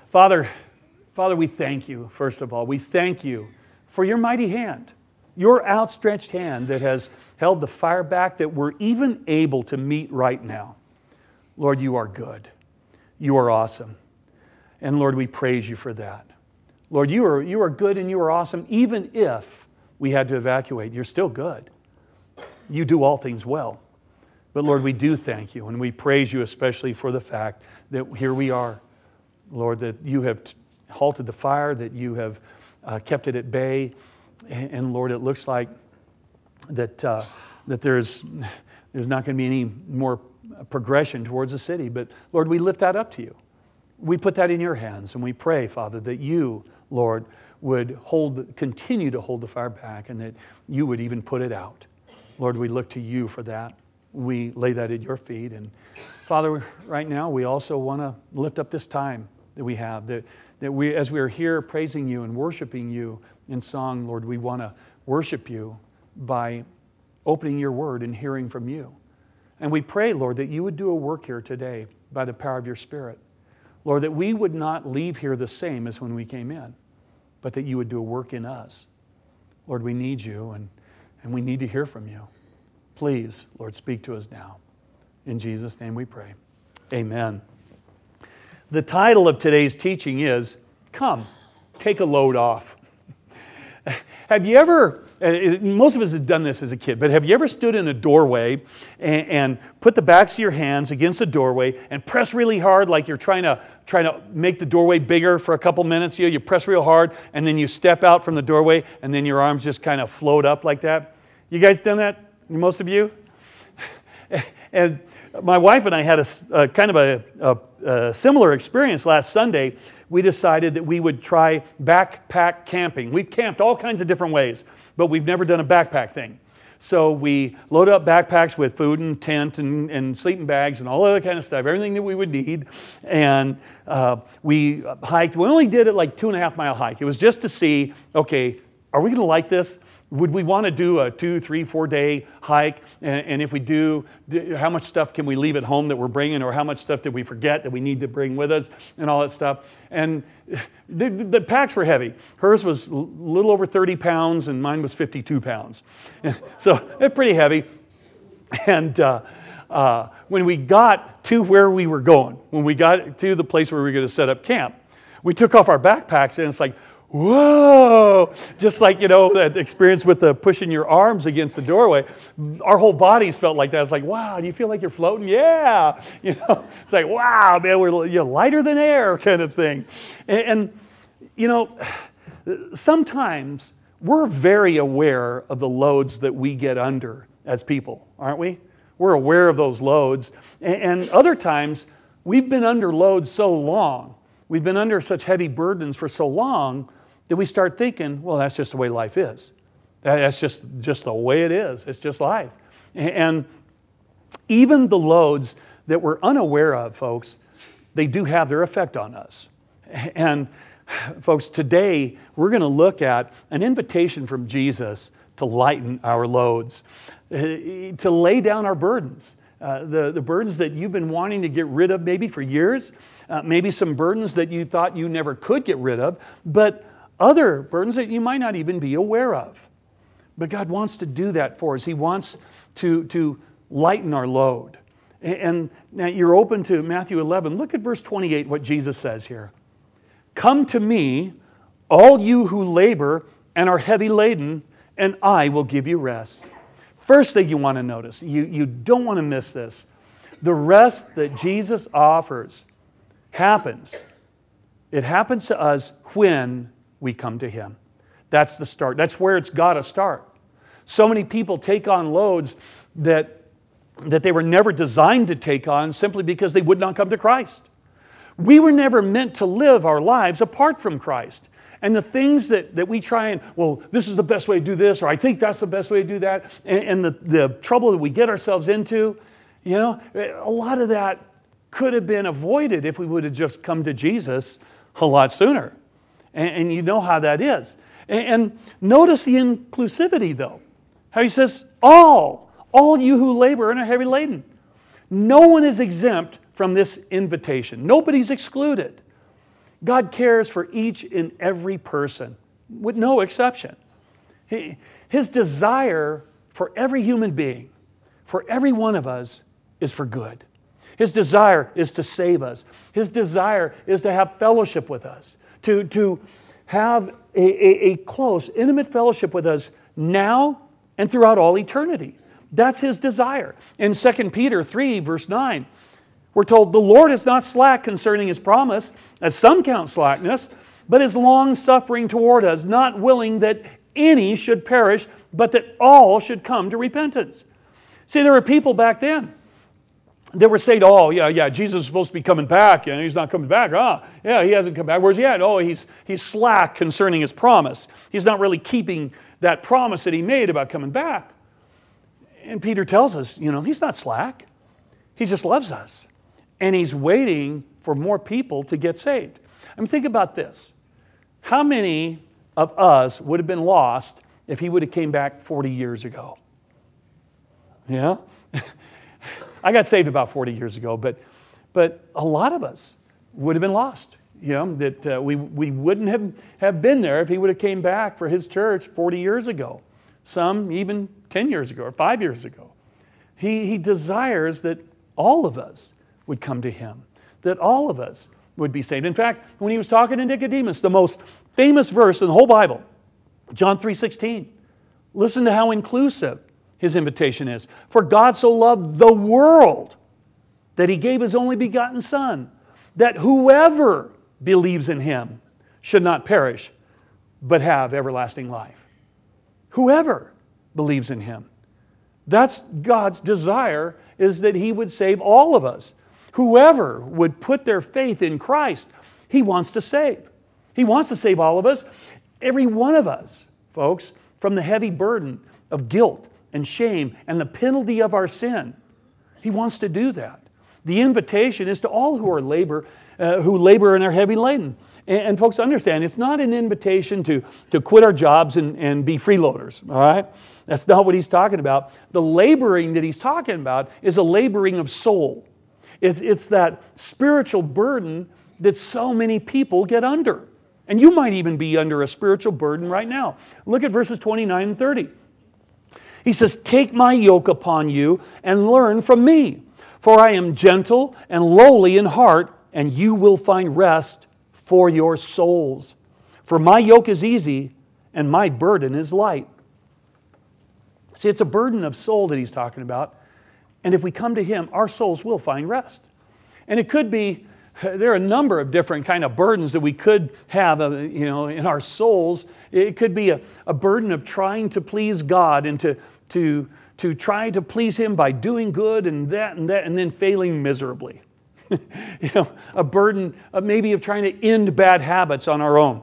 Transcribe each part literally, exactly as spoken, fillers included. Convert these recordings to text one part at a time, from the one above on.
Father, Father, we thank you, first of all. We thank you for your mighty hand, your outstretched hand that has held the fire back, that we're even able to meet right now. Lord, you are good. You are awesome. And Lord, we praise you for that. Lord, you are, you are good and you are awesome. Even if we had to evacuate, you're still good. You do all things well. But Lord, we do thank you, and we praise you especially for the fact that here we are, Lord, that you have halted the fire, that you have uh, kept it at bay. And, and Lord, it looks like that uh, that there's there's not going to be any more progression towards the city. But Lord, we lift that up to you. We put that in your hands, and we pray, Father, that you, Lord, would hold, continue to hold the fire back, and that you would even put it out. Lord, we look to you for that. We lay that at your feet. And Father, right now, we also want to lift up this time that we have, that, that we, as we are here praising you and worshiping you in song, Lord, we want to worship you by opening your word and hearing from you. And we pray, Lord, that you would do a work here today by the power of your Spirit. Lord, that we would not leave here the same as when we came in, but that you would do a work in us. Lord, we need you, and, and we need to hear from you. Please, Lord, speak to us now. In Jesus' name we pray. Amen. The title of today's teaching is, Come, Take a Load Off. Have you ever, most of us have done this as a kid, but have you ever stood in a doorway and, and put the backs of your hands against the doorway and press really hard like you're trying to trying to make the doorway bigger for a couple minutes? You know, you press real hard and then you step out from the doorway and then your arms just kind of float up like that. You guys done that? Most of you? And my wife and I had a, a kind of a, a, a similar experience last Sunday. We decided that we would try backpack camping. We've camped all kinds of different ways, but we've never done a backpack thing. So we loaded up backpacks with food and tent and, and sleeping bags and all other kind of stuff, everything that we would need. And uh, we hiked. We only did it like two and a half mile hike. It was just to see, okay, are we going to like this? Would we want to do a two, three, four day hike? And, and if we do, how much stuff can we leave at home that we're bringing, or how much stuff did we forget that we need to bring with us, and all that stuff? And the, the packs were heavy. Hers was a little over thirty pounds, and mine was fifty-two pounds. So they're pretty heavy. And uh, uh, when we got to where we were going, when we got to the place where we were going to set up camp, we took off our backpacks, and it's like, whoa, just like, you know, that experience with the pushing your arms against the doorway. Our whole bodies felt like that. It's like, wow, do you feel like you're floating? Yeah. You know, it's like, wow, man, we're you know, lighter than air kind of thing. And, and, you know, sometimes we're very aware of the loads that we get under as people, aren't we? We're aware of those loads. And, and other times, we've been under loads so long, we've been under such heavy burdens for so long, that we start thinking, well, that's just the way life is. That's just, just the way it is. It's just life. And even the loads that we're unaware of, folks, they do have their effect on us. And folks, today we're going to look at an invitation from Jesus to lighten our loads, to lay down our burdens. Uh, the, the burdens that you've been wanting to get rid of maybe for years, uh, maybe some burdens that you thought you never could get rid of, but other burdens that you might not even be aware of. But God wants to do that for us. He wants to, to lighten our load. And, and now you're open to Matthew eleven. Look at verse twenty-eight, what Jesus says here. Come to me, all you who labor and are heavy laden, and I will give you rest. First thing you want to notice, you, you don't want to miss this. The rest that Jesus offers happens. It happens to us when we come to Him. That's the start. That's where it's got to start. So many people take on loads that, that they were never designed to take on simply because they would not come to Christ. We were never meant to live our lives apart from Christ. And the things that, that we try and, well, this is the best way to do this, or I think that's the best way to do that, and, and the, the trouble that we get ourselves into, you know, a lot of that could have been avoided if we would have just come to Jesus a lot sooner. And, and you know how that is. And, and notice the inclusivity, though. How He says, all, all you who labor and are heavy laden. No one is exempt from this invitation. Nobody's excluded. God cares for each and every person, with no exception. He, his desire for every human being, for every one of us, is for good. His desire is to save us. His desire is to have fellowship with us, to, to have a, a, a close, intimate fellowship with us now and throughout all eternity. That's His desire. In Second Peter three, verse nine, we're told, "The Lord is not slack concerning His promise, as some count slackness, but is long-suffering toward us, not willing that any should perish, but that all should come to repentance." See, there were people back then that were saying, "Oh, yeah, yeah, Jesus is supposed to be coming back, and He's not coming back. Ah, yeah, He hasn't come back. Where's He at? Oh, he's he's slack concerning His promise. He's not really keeping that promise that He made about coming back." And Peter tells us, you know, He's not slack. He just loves us. And He's waiting for more people to get saved. I mean, think about this. How many of us would have been lost if He would have came back forty years ago? Yeah? I got saved about forty years ago, but but a lot of us would have been lost. You know, that uh, we we wouldn't have, have been there if He would have came back for His church forty years ago. Some even ten years ago or five years ago. He, he desires that all of us would come to Him, that all of us would be saved. In fact, when He was talking to Nicodemus, the most famous verse in the whole Bible, John three sixteen, listen to how inclusive His invitation is. "For God so loved the world that He gave His only begotten Son, that whoever believes in Him should not perish, but have everlasting life." Whoever believes in Him. That's God's desire, is that He would save all of us. Whoever would put their faith in Christ, He wants to save. He wants to save all of us, every one of us, folks, from the heavy burden of guilt and shame and the penalty of our sin. He wants to do that. The invitation is to all who are labor, uh, who labor and are heavy laden. And, and folks, understand, it's not an invitation to, to quit our jobs and, and be freeloaders, all right? That's not what He's talking about. The laboring that He's talking about is a laboring of soul. It's, it's that spiritual burden that so many people get under. And you might even be under a spiritual burden right now. Look at verses twenty-nine and thirty. He says, "Take my yoke upon you and learn from me, for I am gentle and lowly in heart, and you will find rest for your souls. For my yoke is easy and my burden is light." See, it's a burden of soul that He's talking about. And if we come to Him, our souls will find rest. And it could be, there are a number of different kind of burdens that we could have, uh, you know, in our souls. It could be a, a burden of trying to please God and to, to, to try to please Him by doing good and that and that and then failing miserably. You know, a burden of maybe of trying to end bad habits on our own.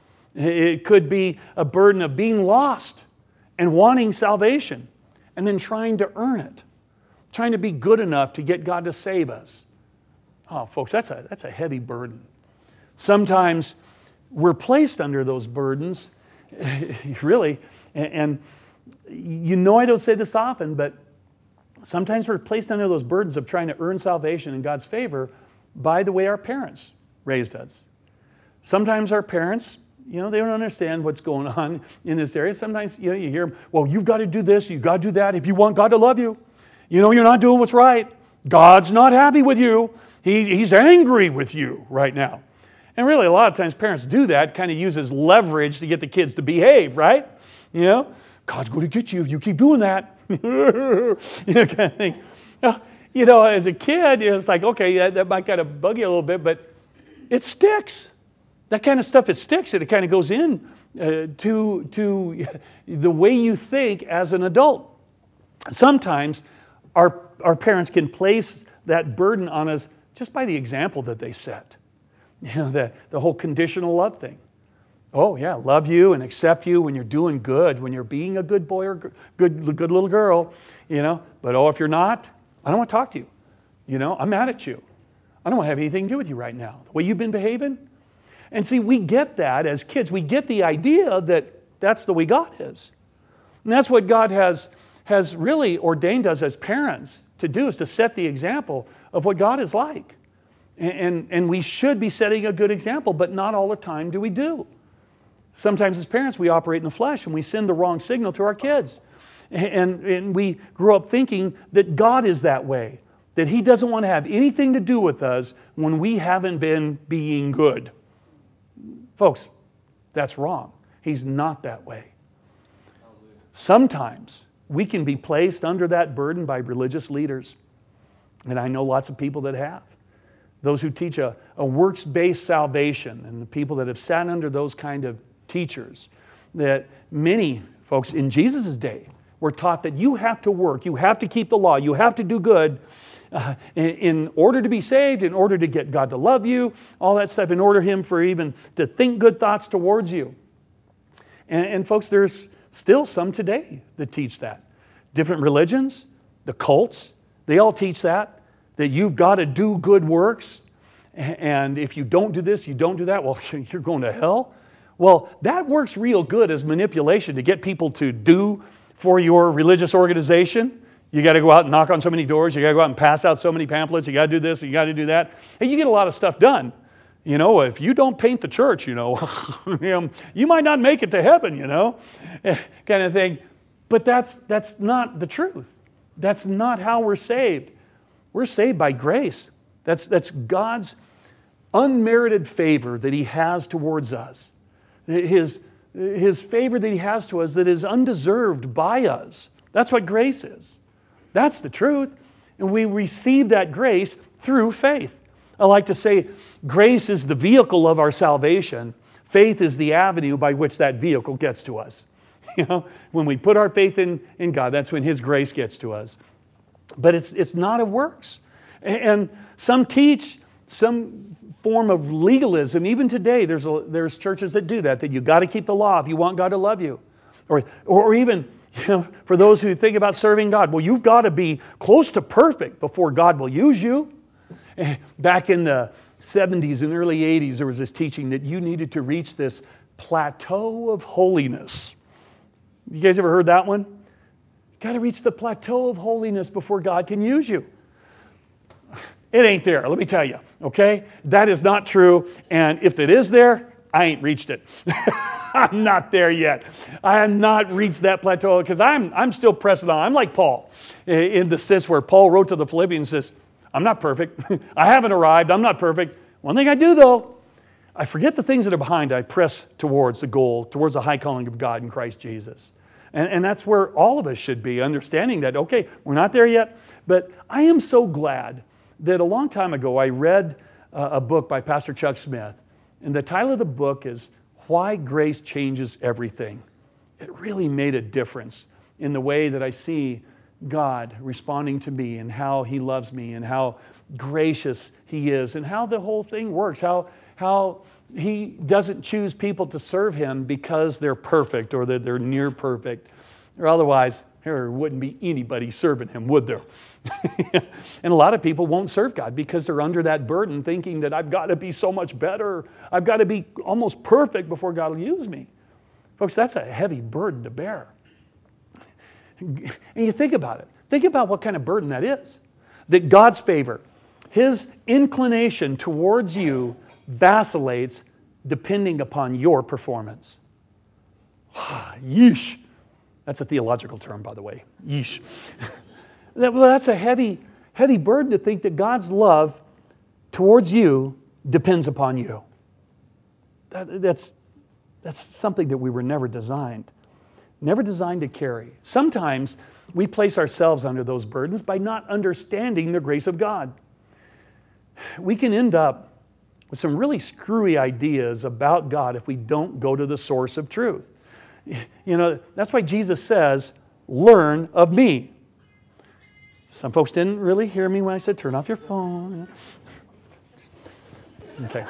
It could be a burden of being lost and wanting salvation and then trying to earn it. Trying to be good enough to get God to save us. Oh, folks, that's a, that's a heavy burden. Sometimes we're placed under those burdens, really, and, and you know I don't say this often, but sometimes we're placed under those burdens of trying to earn salvation in God's favor by the way our parents raised us. Sometimes our parents, you know, they don't understand what's going on in this area. Sometimes, you know, you hear, well, you've got to do this, you've got to do that if you want God to love you. You know, you're not doing what's right. God's not happy with you. He, he's angry with you right now. And really, a lot of times parents do that, kind of use as leverage to get the kids to behave, right? You know, God's going to get you if you keep doing that. You know, kind of thing. You know, as a kid, it's like, okay, that, that might kind of bug you a little bit, but it sticks. That kind of stuff, it sticks. It kind of goes in uh, to, to the way you think as an adult. Sometimes our, our parents can place that burden on us just by the example that they set. You know, the, the whole conditional love thing. Oh, yeah, love you and accept you when you're doing good, when you're being a good boy or good, good little girl, you know. But, oh, if you're not, I don't want to talk to you. You know, I'm mad at you. I don't want to have anything to do with you right now. The way you've been behaving. And see, we get that as kids. We get the idea that that's the way God is. And that's what God has, has really ordained us as parents to do, is to set the example of what God is like. And, and we should be setting a good example, but not all the time do we do. Sometimes as parents, we operate in the flesh and we send the wrong signal to our kids. And, and we grow up thinking that God is that way, that He doesn't want to have anything to do with us when we haven't been being good. Folks, that's wrong. He's not that way. Sometimes we can be placed under that burden by religious leaders. And I know lots of people that have. Those who teach a, a works-based salvation, and the people that have sat under those kind of teachers, that many folks in Jesus' day were taught that you have to work, you have to keep the law, you have to do good uh, in, in order to be saved, in order to get God to love you, all that stuff, in order Him for even to think good thoughts towards you. And, and folks, there's still some today that teach that. Different religions, the cults, they all teach that. That you've got to do good works, and if you don't do this, you don't do that, well, you're going to hell. Well, that works real good as manipulation to get people to do for your religious organization. You got to go out and knock on so many doors, you got to go out and pass out so many pamphlets, you got to do this, you got to do that. And you get a lot of stuff done. You know, if you don't paint the church, you know, you might not make it to heaven, you know, kind of thing. But that's that's not the truth. That's not how we're saved. We're saved by grace. That's, that's God's unmerited favor that He has towards us. His, his favor that He has to us that is undeserved by us. That's what grace is. That's the truth. And we receive that grace through faith. I like to say grace is the vehicle of our salvation. Faith is the avenue by which that vehicle gets to us. You know, when we put our faith in, in God, that's when His grace gets to us. But it's it's not of works. And some teach some form of legalism. Even today, there's a, there's churches that do that, that you got to keep the law if you want God to love you. Or, or even, you know, for those who think about serving God, well, you've got to be close to perfect before God will use you. Back in the seventies and early eighties, there was this teaching that you needed to reach this plateau of holiness. You guys ever heard that one? Got to reach the plateau of holiness before God can use you. It ain't there, let me tell you, okay? That is not true, and if it is there, I ain't reached it. I'm not there yet. I have not reached that plateau because I'm I'm still pressing on. I'm like Paul in the sense where Paul wrote to the Philippians and says, I'm not perfect. I haven't arrived. I'm not perfect. One thing I do, though, I forget the things that are behind. I press towards the goal, towards the high calling of God in Christ Jesus. And, and that's where all of us should be, understanding that, okay, we're not there yet, but I am so glad that a long time ago I read uh, a book by Pastor Chuck Smith, and the title of the book is Why Grace Changes Everything. It really made a difference in the way that I see God responding to me and how He loves me and how gracious He is and how the whole thing works, how how He doesn't choose people to serve Him because they're perfect or that they're near perfect, or otherwise there wouldn't be anybody serving Him, would there? And a lot of people won't serve God because they're under that burden thinking that I've got to be so much better, I've got to be almost perfect before God will use me. Folks, that's a heavy burden to bear. And you think about it. Think about what kind of burden that is. That God's favor, His inclination towards you vacillates depending upon your performance. Yeesh. That's a theological term, by the way. Yeesh. Well, that's a heavy, heavy burden to think that God's love towards you depends upon you. That, that's, that's something that we were never designed. Never designed to carry. Sometimes we place ourselves under those burdens by not understanding the grace of God. We can end up with some really screwy ideas about God if we don't go to the source of truth. You know, that's why Jesus says, learn of me. Some folks didn't really hear me when I said, turn off your phone. Okay.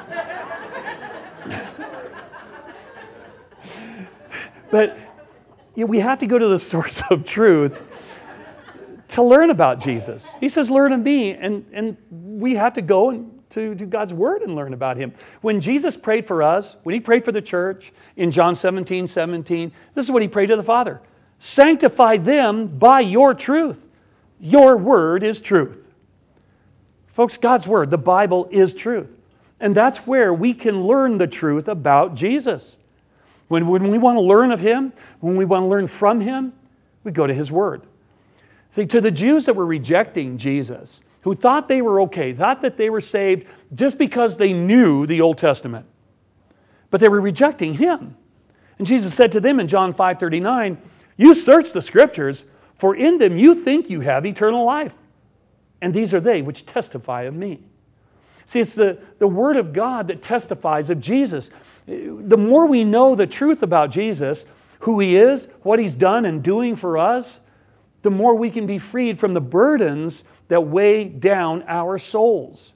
But you know, we have to go to the source of truth to learn about Jesus. He says, learn of me. And, and we have to go and to, to God's Word and learn about Him. When Jesus prayed for us, when He prayed for the church in John seventeen seventeen, this is what He prayed to the Father. Sanctify them by your truth. Your Word is truth. Folks, God's Word, the Bible, is truth. And that's where we can learn the truth about Jesus. When, when we want to learn of Him, when we want to learn from Him, we go to His Word. See, to the Jews that were rejecting Jesus, who thought they were okay, thought that they were saved just because they knew the Old Testament, but they were rejecting Him. And Jesus said to them in John five thirty-nine, "You search the Scriptures, for in them you think you have eternal life. And these are they which testify of me." See, it's the, the Word of God that testifies of Jesus. The more we know the truth about Jesus, who He is, what He's done and doing for us, the more we can be freed from the burdens that weigh down our souls.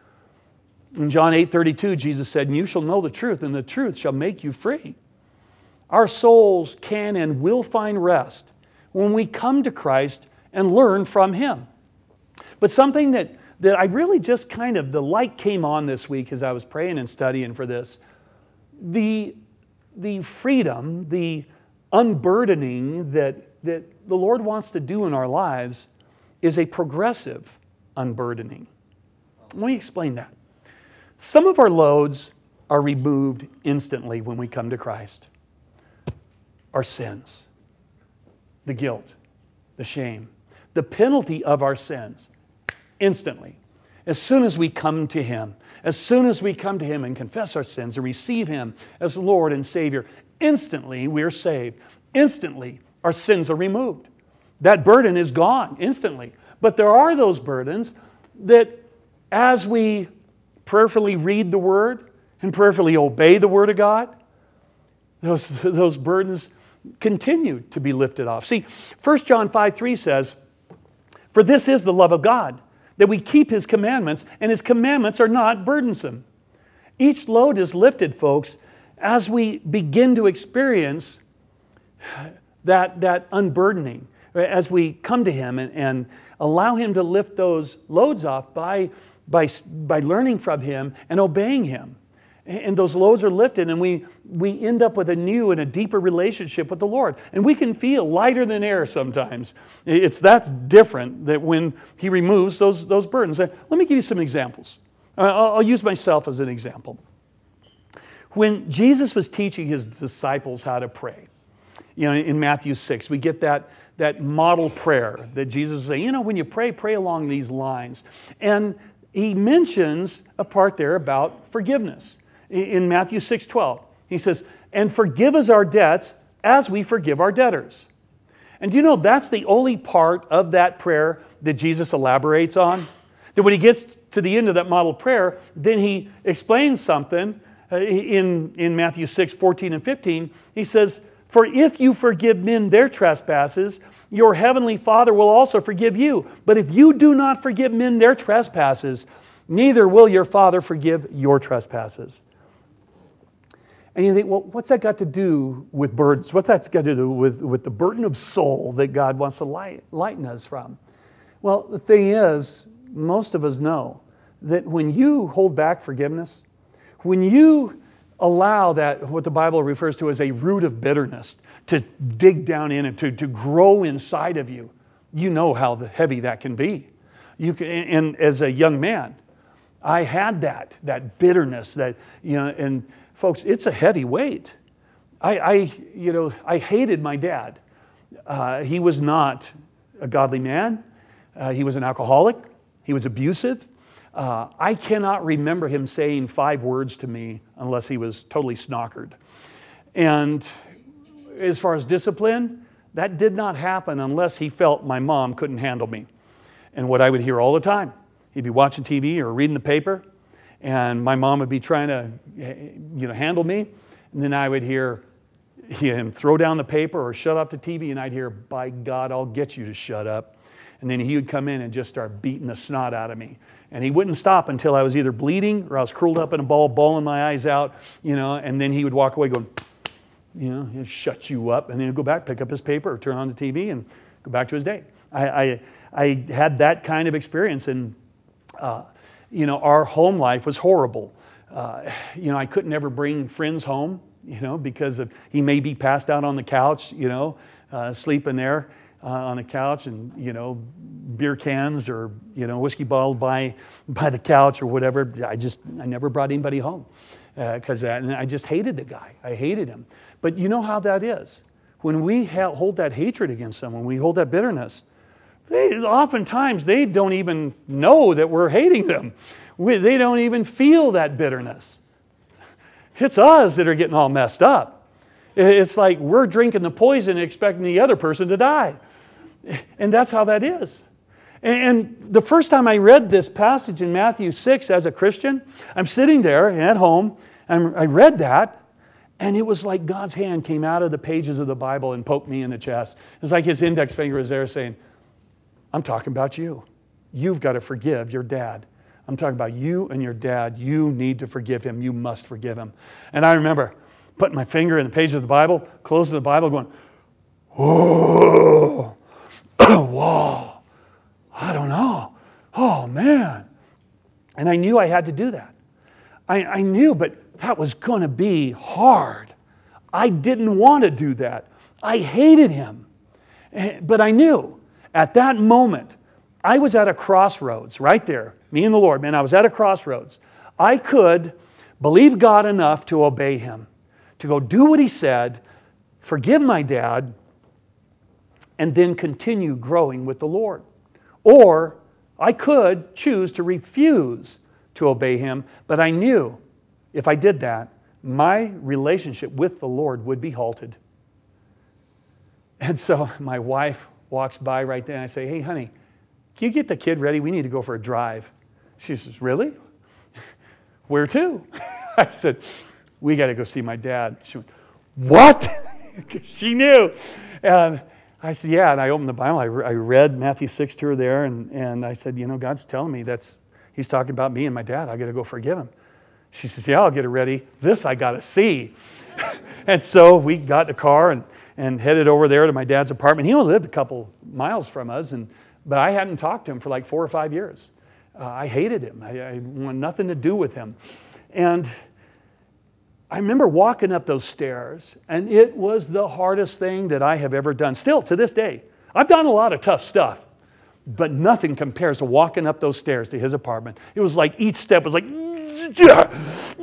In John eight thirty-two, Jesus said, "And you shall know the truth, and the truth shall make you free." Our souls can and will find rest when we come to Christ and learn from Him. But something that, that I really just kind of, the light came on this week as I was praying and studying for this. The, the freedom, the unburdening that, that the Lord wants to do in our lives is a progressive unburdening. Let me explain that. Some of our loads are removed instantly when we come to Christ. Our sins, the guilt, the shame, the penalty of our sins, instantly. As soon as we come to Him, as soon as we come to Him and confess our sins and receive Him as Lord and Savior, instantly we are saved. Instantly our sins are removed. That burden is gone instantly. But there are those burdens that as we prayerfully read the Word and prayerfully obey the Word of God, those, those burdens continue to be lifted off. See, First John five three says, "For this is the love of God, that we keep His commandments, and His commandments are not burdensome." Each load is lifted, folks, as we begin to experience that, that unburdening, as we come to Him and, and allow Him to lift those loads off by, by, by learning from Him and obeying Him. And those loads are lifted, and we, we end up with a new and a deeper relationship with the Lord. And we can feel lighter than air sometimes. It's that's different that when He removes those, those burdens. Let me give you some examples. I'll, I'll use myself as an example. When Jesus was teaching His disciples how to pray, you know, in Matthew six, we get that, that model prayer that Jesus is saying, you know, when you pray, pray along these lines. And He mentions a part there about forgiveness. In Matthew six twelve, He says, "And forgive us our debts as we forgive our debtors." And do you know that's the only part of that prayer that Jesus elaborates on? That when He gets to the end of that model prayer, then He explains something in, in Matthew six fourteen and fifteen. He says, "For if you forgive men their trespasses, your heavenly Father will also forgive you. But if you do not forgive men their trespasses, neither will your Father forgive your trespasses." And you think, well, what's that got to do with burdens? What's that got to do with, with the burden of soul that God wants to light, lighten us from? Well, the thing is, most of us know that when you hold back forgiveness, when you allow that, what the Bible refers to as a root of bitterness, to dig down in and to, to grow inside of you, you know how heavy that can be. You can, and as a young man, I had that, that bitterness, that, you know, and folks, it's a heavy weight. I, I you know, I hated my dad. Uh, he was not a godly man. Uh, he was an alcoholic. He was abusive. Uh, I cannot remember him saying five words to me unless he was totally snockered. And as far as discipline, that did not happen unless he felt my mom couldn't handle me. And what I would hear all the time, he'd be watching T V or reading the paper, and my mom would be trying to, you know, handle me, and then I would hear him throw down the paper or shut off the T V, and I'd hear, "By God, I'll get you to shut up." And then he would come in and just start beating the snot out of me. And he wouldn't stop until I was either bleeding or I was curled up in a ball, bawling my eyes out, you know, and then he would walk away going, you know, he'll shut you up. And then he'd go back, pick up his paper, or turn on the T V and go back to his day. I, I, I had that kind of experience, and, uh, you know, our home life was horrible. Uh, you know, I couldn't ever bring friends home, you know, because of, he may be passed out on the couch, you know, uh, sleeping there uh, on the couch, and, you know, beer cans or, you know, whiskey bottle by by the couch or whatever. I just I never brought anybody home because uh, and I just hated the guy. I hated him. But you know how that is. When we ha- hold that hatred against someone, we hold that bitterness. They, oftentimes they don't even know that we're hating them. We, they don't even feel that bitterness. It's us that are getting all messed up. It's like we're drinking the poison and expecting the other person to die. And that's how that is. And the first time I read this passage in Matthew six as a Christian, I'm sitting there at home, and I read that, and it was like God's hand came out of the pages of the Bible and poked me in the chest. It's like His index finger was there saying, I'm talking about you. You've got to forgive your dad. I'm talking about you and your dad. You need to forgive him. You must forgive him. And I remember putting my finger in the page of the Bible, closing the Bible, going, oh, whoa, I don't know. Oh, man. And I knew I had to do that. I, I knew, but that was going to be hard. I didn't want to do that. I hated him. But I knew at that moment, I was at a crossroads right there. Me and the Lord, man, I was at a crossroads. I could believe God enough to obey Him, to go do what He said, forgive my dad, and then continue growing with the Lord. Or I could choose to refuse to obey Him, but I knew if I did that, my relationship with the Lord would be halted. And so my wife walks by right then, and I say, hey, honey, can you get the kid ready? We need to go for a drive. She says, really? Where to? I said, we got to go see my dad. She went, what? She knew. And I said, yeah. And I opened the Bible. I, re- I read Matthew six to her there. And, and I said, you know, God's telling me that's, He's talking about me and my dad. I got to go forgive him. She says, yeah, I'll get it ready. This I got to see. And so we got in the car and, and headed over there to my dad's apartment. He only lived a couple miles from us. And But I hadn't talked to him for like four or five years. Uh, I hated him. I, I wanted nothing to do with him. And I remember walking up those stairs, and it was the hardest thing that I have ever done. Still, to this day, I've done a lot of tough stuff, but nothing compares to walking up those stairs to his apartment. It was like each step was like, yeah,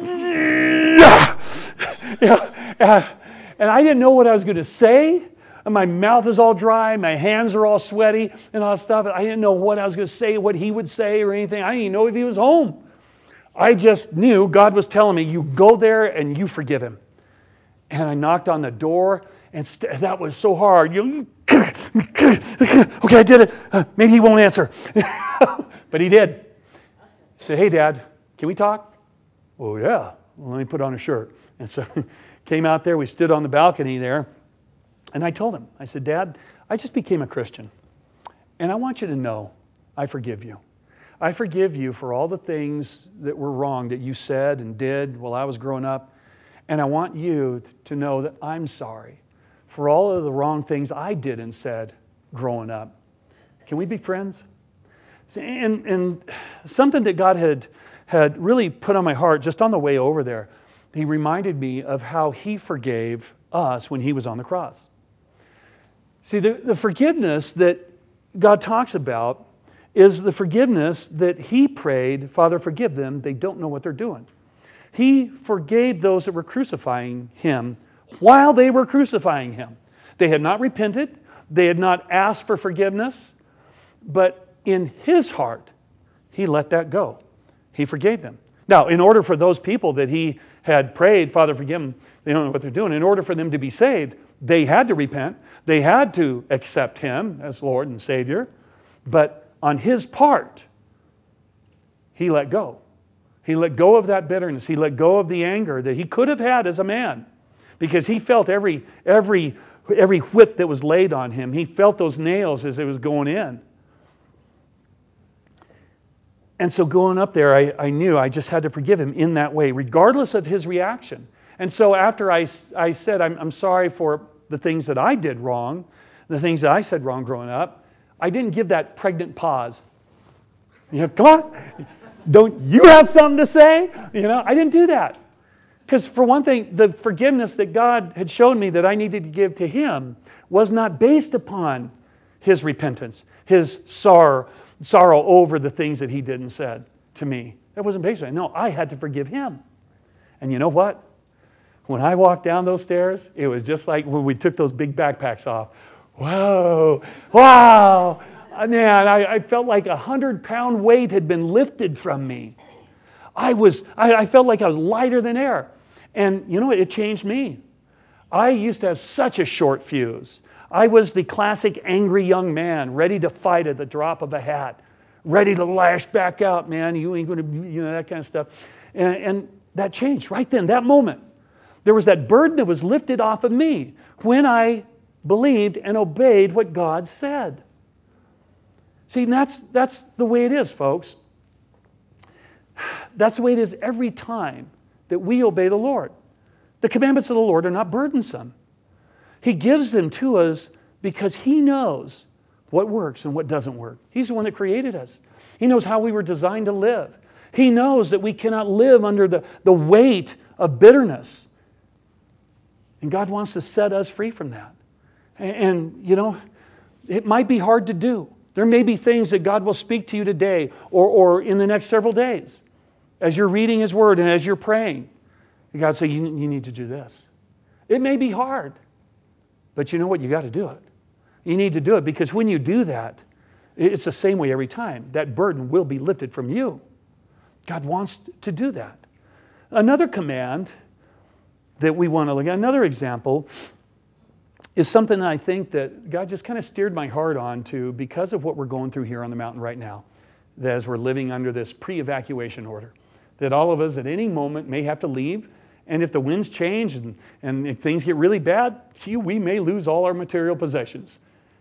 yeah. And I didn't know what I was going to say. And my mouth is all dry, my hands are all sweaty and all that stuff. I didn't know what I was going to say, what he would say or anything. I didn't even know if he was home. I just knew God was telling me, you go there and you forgive him. And I knocked on the door, and st- that was so hard. You, okay, I did it. Uh, maybe he won't answer. But he did. He said, hey, Dad, can we talk? Oh, yeah. Well, let me put on a shirt. And so came out there. We stood on the balcony there. And I told him, I said, Dad, I just became a Christian. And I want you to know, I forgive you. I forgive you for all the things that were wrong that you said and did while I was growing up. And I want you to know that I'm sorry for all of the wrong things I did and said growing up. Can we be friends? And, and something that God had, had really put on my heart just on the way over there, He reminded me of how He forgave us when He was on the cross. See, the, the forgiveness that God talks about is the forgiveness that He prayed, Father, forgive them, they don't know what they're doing. He forgave those that were crucifying Him while they were crucifying Him. They had not repented. They had not asked for forgiveness. But in His heart, He let that go. He forgave them. Now, in order for those people that He had prayed, Father, forgive them, they don't know what they're doing. In order for them to be saved, they had to repent. They had to accept Him as Lord and Savior. But on His part, He let go. He let go of that bitterness. He let go of the anger that He could have had as a man. Because He felt every, every, every whip that was laid on Him. He felt those nails as it was going in. And so going up there, I, I knew I just had to forgive Him in that way, regardless of his reaction. And so after I, I said, I'm, I'm sorry for the things that I did wrong, the things that I said wrong growing up, I didn't give that pregnant pause. You know, come on, don't you have something to say? You know, I didn't do that. Because for one thing, the forgiveness that God had shown me that I needed to give to Him was not based upon his repentance, his sorrow, sorrow over the things that he did and said to me. That wasn't based on it. No, I had to forgive him. And you know what? When I walked down those stairs, it was just like when we took those big backpacks off. Whoa, wow. Man, I, I felt like a hundred-pound weight had been lifted from me. I was, I, I felt like I was lighter than air. And you know what? It changed me. I used to have such a short fuse. I was the classic angry young man, ready to fight at the drop of a hat, ready to lash back out, man. You ain't going to, you know, that kind of stuff. And, and that changed right then, that moment. There was that burden that was lifted off of me when I believed and obeyed what God said. See, that's, that's the way it is, folks. That's the way it is every time that we obey the Lord. The commandments of the Lord are not burdensome. He gives them to us because He knows what works and what doesn't work. He's the one that created us. He knows how we were designed to live. He knows that we cannot live under the, the weight of bitterness. And God wants to set us free from that. And, and, you know, it might be hard to do. There may be things that God will speak to you today or, or in the next several days as you're reading His Word and as you're praying. God say, you, you need to do this. It may be hard, but you know what? You got to do it. You need to do it because when you do that, it's the same way every time. That burden will be lifted from you. God wants to do that. Another command that we want to look at, another example, is something that I think that God just kind of steered my heart on to because of what we're going through here on the mountain right now, that as we're living under this pre-evacuation order, that all of us at any moment may have to leave, and if the winds change and, and if things get really bad, gee, we may lose all our material possessions.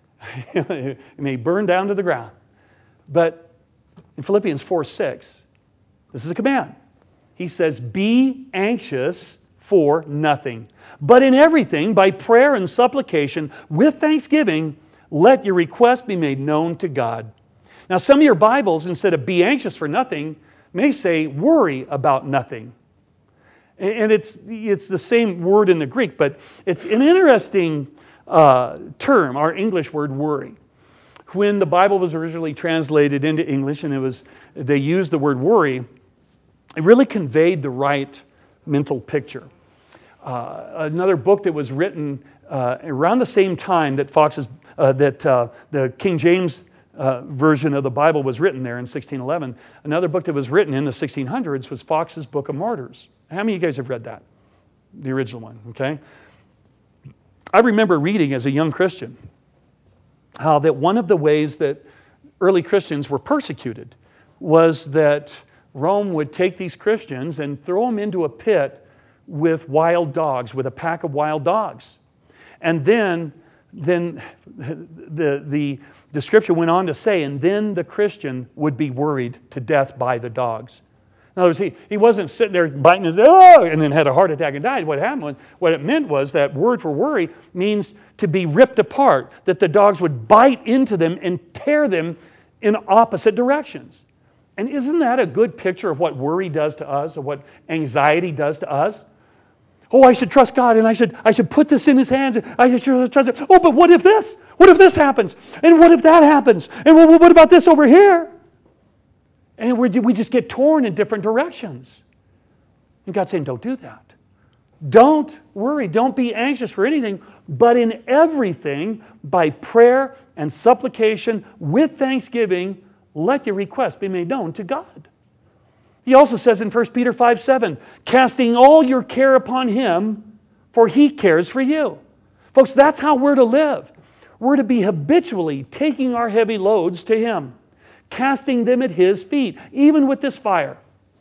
It may burn down to the ground. But in Philippians four six, this is a command. He says, be anxious for nothing, but in everything, by prayer and supplication, with thanksgiving, let your request be made known to God. Now, some of your Bibles, instead of be anxious for nothing, may say worry about nothing. And it's it's the same word in the Greek, but it's an interesting uh, term, our English word worry. When the Bible was originally translated into English and it was they used the word worry, it really conveyed the right mental picture. Uh, another book that was written uh, around the same time that Fox's uh, that uh, the King James uh, version of the Bible was written there in sixteen eleven. Another book that was written in the sixteen hundreds was Fox's Book of Martyrs. How many of you guys have read that? The original one, okay? I remember reading as a young Christian how that one of the ways that early Christians were persecuted was that Rome would take these Christians and throw them into a pit with wild dogs, with a pack of wild dogs. And then, then the, the, the scripture went on to say, and then the Christian would be worried to death by the dogs. In other words, he, he wasn't sitting there biting his, oh, and then had a heart attack and died. What happened was, what it meant was that word for worry means to be ripped apart, that the dogs would bite into them and tear them in opposite directions. And isn't that a good picture of what worry does to us, or what anxiety does to us? Oh, I should trust God, and I should I should put this in His hands. And I should trust Him. Oh, but what if this? What if this happens? And what if that happens? And what, what about this over here? And we we just get torn in different directions. And God's saying, don't do that. Don't worry. Don't be anxious for anything, but in everything, by prayer and supplication, with thanksgiving, let your request be made known to God. He also says in First Peter five seven, casting all your care upon Him, for He cares for you. Folks, that's how we're to live. We're to be habitually taking our heavy loads to Him, casting them at His feet, even with this fire.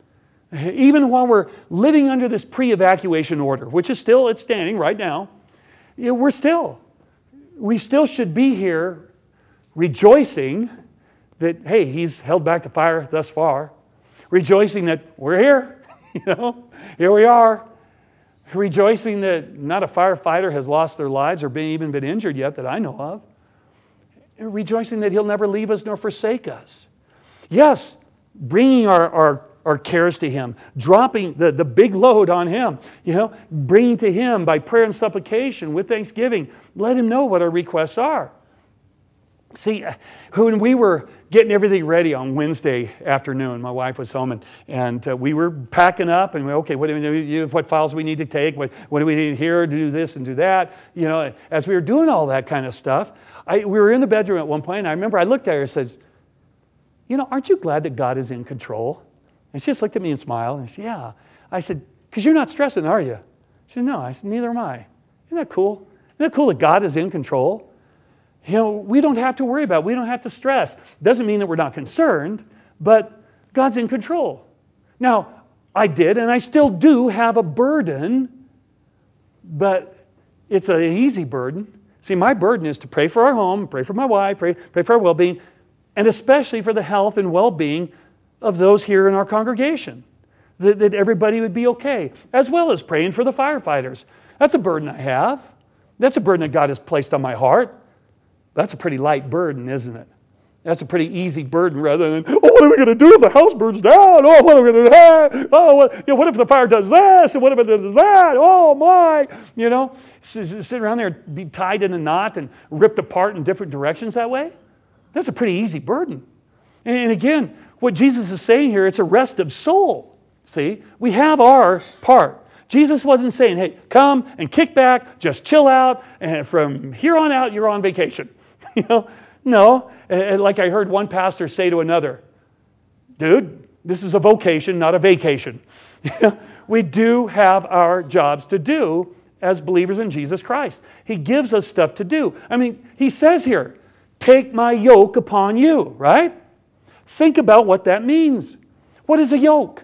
Even while we're living under this pre-evacuation order, which is still, it's standing right now, you know, we're still, we still should be here rejoicing that, hey, He's held back the fire thus far. Rejoicing that we're here, you know, here we are. Rejoicing that not a firefighter has lost their lives or been, even been injured yet that I know of. Rejoicing that He'll never leave us nor forsake us. Yes, bringing our, our, our cares to Him, dropping the, the big load on Him, you know, bringing to Him by prayer and supplication with thanksgiving. Let Him know what our requests are. See, when we were getting everything ready on Wednesday afternoon, my wife was home, and, and uh, we were packing up, and we, okay, what do we do? What files we need to take? What, what do we need here to do this and do that? You know, as we were doing all that kind of stuff, I, we were in the bedroom at one point, and I remember I looked at her and said, you know, aren't you glad that God is in control? And she just looked at me and smiled, and I said, yeah. I said, because you're not stressing, are you? She said, no. I said, neither am I. Isn't that cool? Isn't that cool that God is in control? You know, we don't have to worry about it. We don't have to stress. Doesn't mean that we're not concerned, but God's in control. Now, I did, and I still do have a burden, but it's an easy burden. See, my burden is to pray for our home, pray for my wife, pray, pray for our well-being, and especially for the health and well-being of those here in our congregation, that, that everybody would be okay, as well as praying for the firefighters. That's a burden I have. That's a burden that God has placed on my heart. That's a pretty light burden, isn't it? That's a pretty easy burden rather than, oh, what are we going to do if the house burns down? Oh, what are we going to do? Oh, what, you know, what if the fire does this? And what if it does that? Oh, my. You know, sit around there and be tied in a knot and ripped apart in different directions that way. That's a pretty easy burden. And again, what Jesus is saying here, it's a rest of soul. See, we have our part. Jesus wasn't saying, hey, come and kick back, just chill out, and from here on out, you're on vacation. You know, no. And like I heard one pastor say to another, dude, this is a vocation, not a vacation. We do have our jobs to do as believers in Jesus Christ. He gives us stuff to do. I mean, he says here, take my yoke upon you, right? Think about what that means. What is a yoke?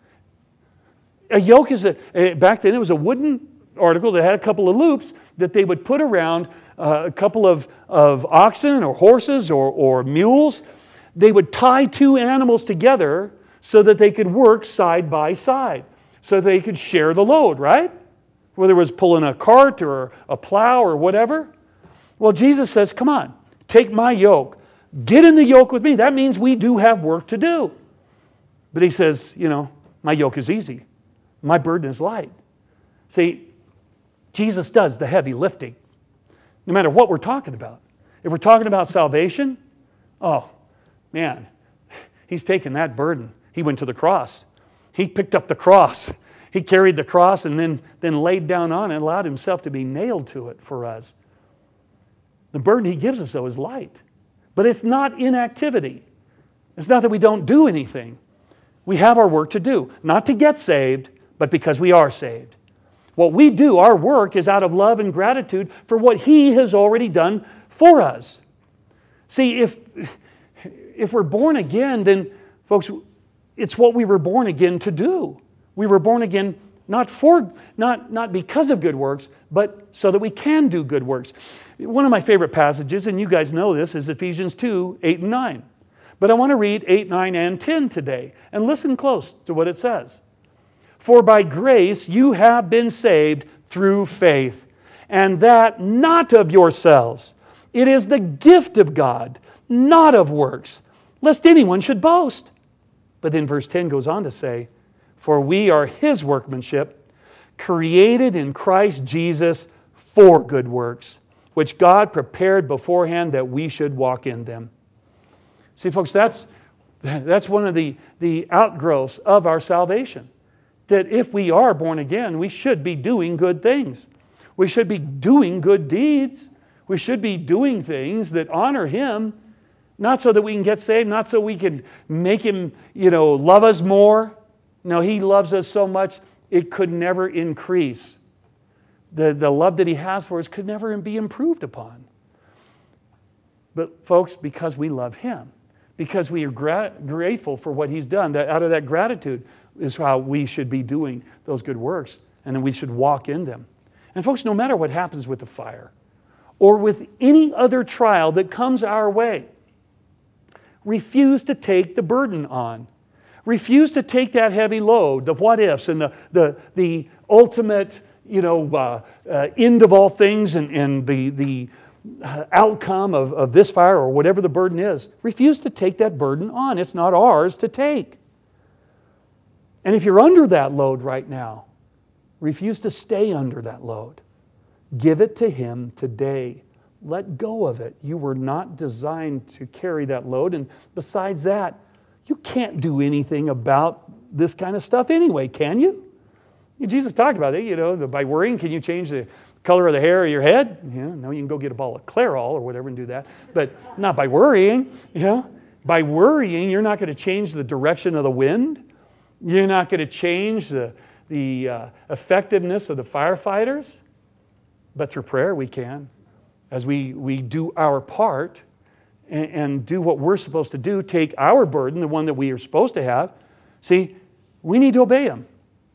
A yoke is a, back then it was a wooden article that had a couple of loops that they would put around uh, a couple of, of oxen or horses or, or mules. They would tie two animals together so that they could work side by side, so they could share the load, right? Whether it was pulling a cart or a plow or whatever. Well, Jesus says, come on, take my yoke. Get in the yoke with me. That means we do have work to do. But he says, you know, my yoke is easy. My burden is light. See, Jesus does the heavy lifting, no matter what we're talking about. If we're talking about salvation, oh, man, He's taken that burden. He went to the cross. He picked up the cross. He carried the cross and then, then laid down on it and allowed Himself to be nailed to it for us. The burden He gives us, though, is light. But it's not inactivity. It's not that we don't do anything. We have our work to do. Not to get saved, but because we are saved. What we do, our work, is out of love and gratitude for what He has already done for us. See, if, if we're born again, then, folks, it's what we were born again to do. We were born again not for, not, not because of good works, but so that we can do good works. One of my favorite passages, and you guys know this, is Ephesians two, eight and nine. But I want to read eight, nine, and ten today. And listen close to what it says. For by grace you have been saved through faith, and that not of yourselves. It is the gift of God, not of works, lest anyone should boast. But then verse ten goes on to say, for we are His workmanship, created in Christ Jesus for good works, which God prepared beforehand that we should walk in them. See, folks, that's, that's one of the, the outgrowths of our salvation. That if we are born again, we should be doing good things. We should be doing good deeds. We should be doing things that honor Him, not so that we can get saved, not so we can make Him, you know, love us more. No, He loves us so much, it could never increase. The, the love that He has for us could never be improved upon. But folks, because we love Him, because we are gra- grateful for what He's done, that out of that gratitude is how we should be doing those good works, and then we should walk in them. And folks, no matter what happens with the fire, or with any other trial that comes our way, refuse to take the burden on. Refuse to take that heavy load, the what-ifs and the, the, the ultimate, you know, uh, uh, end of all things and, and the, the uh, outcome of, of this fire or whatever the burden is. Refuse to take that burden on. It's not ours to take. And if you're under that load right now, refuse to stay under that load. Give it to Him today. let go of it. You were not designed to carry that load. And besides that, you can't do anything about this kind of stuff anyway, can you? Jesus talked about it, you know, by worrying, can you change the color of the hair of your head? You know, no, you can go get a ball of Clairol or whatever and do that. But not by worrying, you know. By worrying, you're not going to change the direction of the wind. You're not going to change the, the uh, effectiveness of the firefighters. But through prayer, we can. As we, we do our part and, and do what we're supposed to do, take our burden, the one that we are supposed to have. See, we need to obey Him.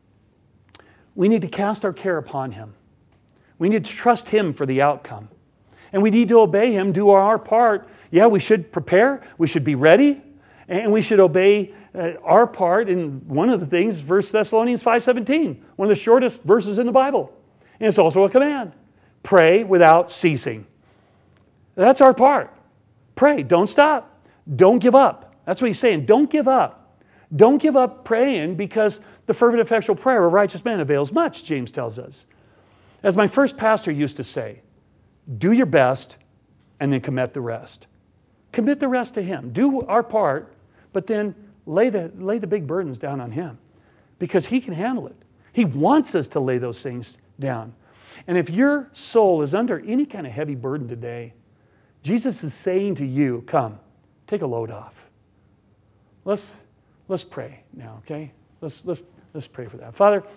We need to cast our care upon Him. We need to trust Him for the outcome. And we need to obey Him, do our part. Yeah, we should prepare. We should be ready. And we should obey uh, our part. And one of the things, First Thessalonians five seventeen, one of the shortest verses in the Bible. And it's also a command. Pray without ceasing. That's our part. Pray. Don't stop. Don't give up. That's what he's saying. Don't give up. Don't give up praying, because the fervent effectual prayer of a righteous man avails much, James tells us. As my first pastor used to say, do your best and then commit the rest. Commit the rest to Him. Do our part, but then lay the, lay the big burdens down on Him, because He can handle it. He wants us to lay those things down. And if your soul is under any kind of heavy burden today, Jesus is saying to you, come, take a load off. Let's let's pray now, okay? Let's let's let's pray for that. Father,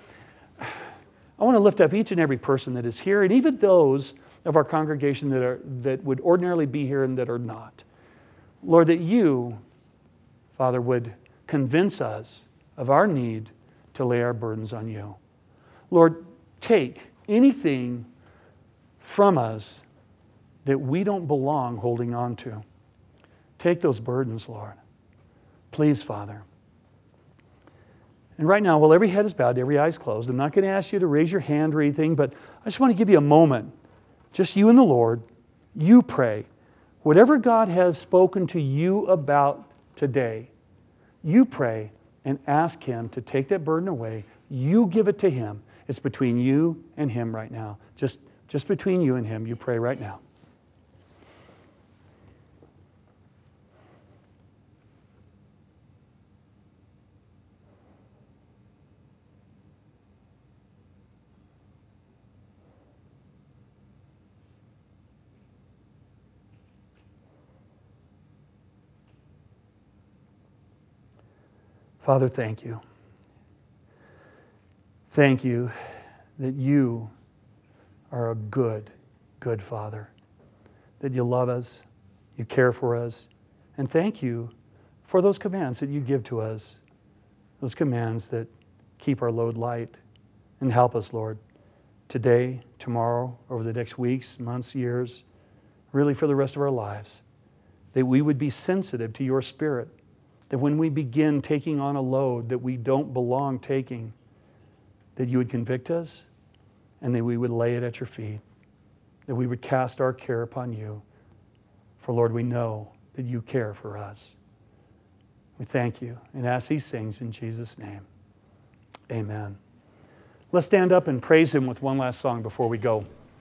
I want to lift up each and every person that is here, and even those of our congregation that are that would ordinarily be here and that are not. Lord, that you, Father, would convince us of our need to lay our burdens on you. Lord, take anything from us that we don't belong holding on to. Take those burdens, Lord. Please, Father. And right now, while every head is bowed, every eye is closed, I'm not going to ask you to raise your hand or anything, but I just want to give you a moment. Just you and the Lord. You pray. Whatever God has spoken to you about today, you pray and ask Him to take that burden away. You give it to Him. It's between you and Him right now. Just, just between you and Him. You pray right now. Father, thank you. Thank you that you are a good, good Father. That you love us, you care for us. And thank you for those commands that you give to us. Those commands that keep our load light and help us, Lord, today, tomorrow, over the next weeks, months, years, really for the rest of our lives. That we would be sensitive to your Spirit. That when we begin taking on a load that we don't belong taking, that you would convict us and that we would lay it at your feet. That we would cast our care upon you. For Lord, we know that you care for us. We thank you and ask these things in Jesus' name. Amen. Let's stand up and praise Him with one last song before we go.